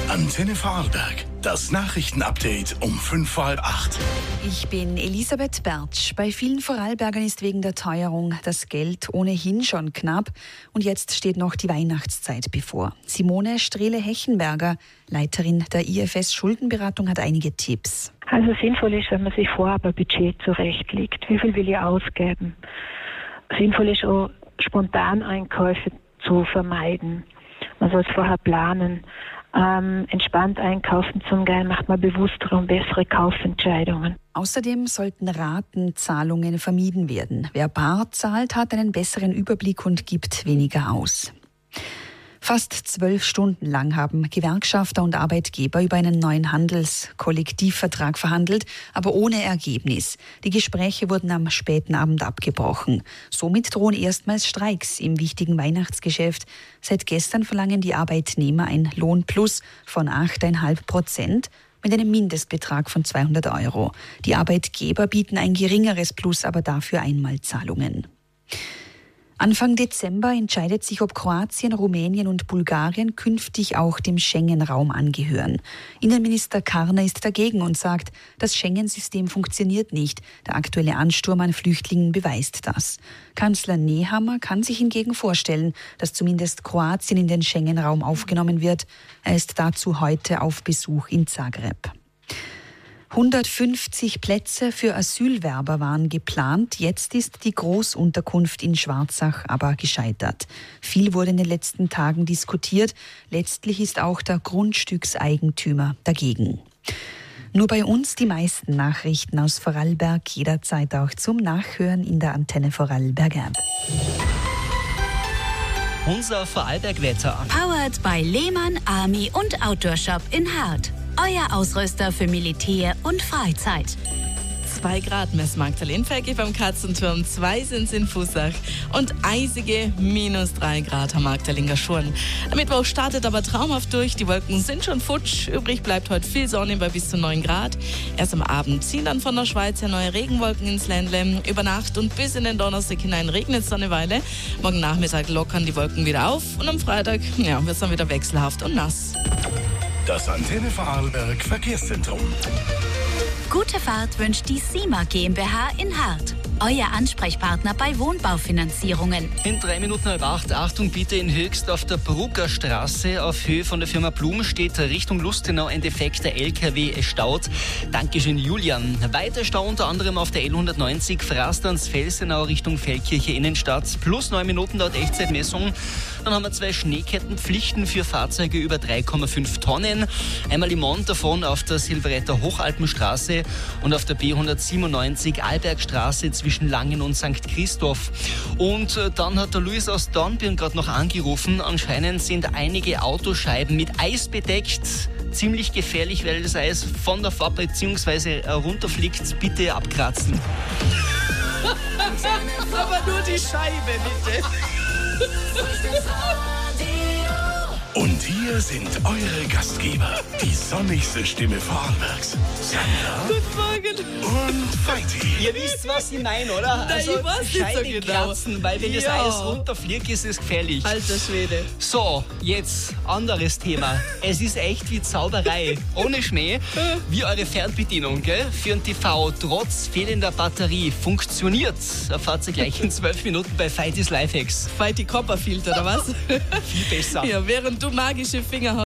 Antenne Vorarlberg. Das Nachrichtenupdate um 7:55. Ich bin Elisabeth Bertsch. Bei vielen Vorarlbergern ist wegen der Teuerung das Geld ohnehin schon knapp. Und jetzt steht noch die Weihnachtszeit bevor. Simone Strehle-Hechenberger, Leiterin der IFS Schuldenberatung, hat einige Tipps. Also sinnvoll ist, wenn man sich vorab ein Budget zurechtlegt. Wie viel will ich ausgeben? Sinnvoll ist auch, Spontaneinkäufe zu vermeiden. Man soll es vorher planen. Entspannt einkaufen zum Teil macht man bewusstere und bessere Kaufentscheidungen. Außerdem sollten Ratenzahlungen vermieden werden. Wer bar zahlt, hat einen besseren Überblick und gibt weniger aus. Fast 12 Stunden lang haben Gewerkschafter und Arbeitgeber über einen neuen Handelskollektivvertrag verhandelt, aber ohne Ergebnis. Die Gespräche wurden am späten Abend abgebrochen. Somit drohen erstmals Streiks im wichtigen Weihnachtsgeschäft. Seit gestern verlangen die Arbeitnehmer ein Lohnplus von 8,5% mit einem Mindestbetrag von 200 €. Die Arbeitgeber bieten ein geringeres Plus, aber dafür Einmalzahlungen. Anfang Dezember entscheidet sich, ob Kroatien, Rumänien und Bulgarien künftig auch dem Schengen-Raum angehören. Innenminister Karner ist dagegen und sagt, das Schengen-System funktioniert nicht. Der aktuelle Ansturm an Flüchtlingen beweist das. Kanzler Nehammer kann sich hingegen vorstellen, dass zumindest Kroatien in den Schengen-Raum aufgenommen wird. Er ist dazu heute auf Besuch in Zagreb. 150 Plätze für Asylwerber waren geplant. Jetzt ist die Großunterkunft in Schwarzach aber gescheitert. Viel wurde in den letzten Tagen diskutiert. Letztlich ist auch der Grundstückseigentümer dagegen. Nur bei uns die meisten Nachrichten aus Vorarlberg, jederzeit auch zum Nachhören in der Antenne Vorarlberg App. Unser Vorarlberg-Wetter. Powered by Lehmann Army und Outdoor Shop in Hart. Euer Ausrüster für Militär und Freizeit. 2 Grad messen aktuell in Feldkirch beim Katzenturm, 2 sind es in Fussach und eisige -3 Grad haben wir aktuell in Gaschurn. Der Mittwoch startet aber traumhaft durch, die Wolken sind schon futsch, übrig bleibt heute viel Sonne bei bis zu 9 Grad. Erst am Abend ziehen dann von der Schweiz her neue Regenwolken ins Ländle. Über Nacht und bis in den Donnerstag hinein regnet es dann eine Weile. Morgen Nachmittag lockern die Wolken wieder auf und am Freitag wird es dann wieder wechselhaft und nass. Das Antenne Vorarlberg Verkehrszentrum. Gute Fahrt wünscht die SIMA GmbH in Hart. Euer Ansprechpartner bei Wohnbaufinanzierungen. In 7:03. Achtung bitte, in Höchst auf der Brugger Straße auf Höhe von der Firma Blum steht Richtung Lustenau ein defekter LKW staut. Dankeschön, Julian. Weiter Stau unter anderem auf der L190 Frasterns-Felsenau Richtung Feldkirche Innenstadt. Plus 9 Minuten laut Echtzeitmessung. Dann haben wir 2 Schneekettenpflichten für Fahrzeuge über 3,5 Tonnen. Einmal im Mont davon auf der Silveretter Hochalpenstraße und auf der B197 Albergstraße zwischen Langen und St. Christoph. Und dann hat der Luis aus Dornbirn gerade noch angerufen. Anscheinend sind einige Autoscheiben mit Eis bedeckt. Ziemlich gefährlich, weil das Eis von der Fahrt bzw. runterfliegt. Bitte abkratzen. Aber nur die Scheibe, bitte. Und hier sind eure Gastgeber, die sonnigste Stimme Vorarlbergs, Sandra Guten Morgen. und Feiti. Ihr wisst, was ich meine, oder? Nein, ich weiß nicht so Scheibe genau. kratzen, weil wenn das Eis runterfliegt, ist es gefährlich. Alter Schwede. So, jetzt anderes Thema. Es ist echt wie Zauberei. Ohne Schnee, wie eure Fernbedienung, gell? Für ein TV trotz fehlender Batterie funktioniert. Erfahrt ihr gleich in 12 Minuten bei Feitis Lifehacks. Fight die Copperfield, oder was? Viel besser. Ja, während du magische Finger hast.